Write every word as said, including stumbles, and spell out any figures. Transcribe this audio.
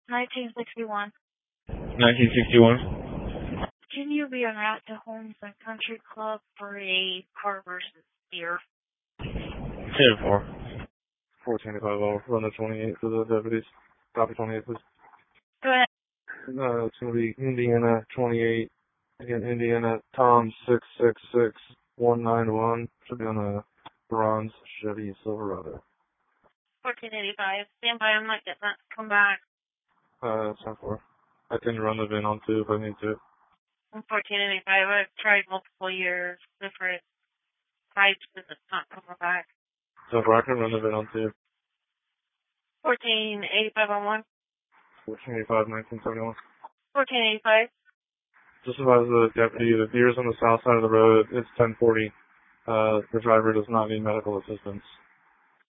nineteen sixty-one. nineteen sixty-one. Can you be en route to Homes and Country Club for a car versus beer? ten four. fourteen if I will run the twenty-eight for the deputies. Copy twenty-eight, please. Go ahead. Uh, it's going to be Indiana twenty-eight. Again, Indiana Tom six six six one nine one. Should be on a bronze Chevy Silverado. fourteen eighty-five. Stand by. I'm not getting that. Come back. Uh, ten four. I can run the V I N on two if I need to. fourteen eighty-five. I've tried multiple years, different types, and it's not coming back. ten four, I can run the V I N on two. fourteen eighty-five on one. fourteen eighty-five, nineteen seventy-one. fourteen eighty-five. Just advise the deputy, the deer's on the south side of the road. It's ten forty. Uh, the driver does not need medical assistance.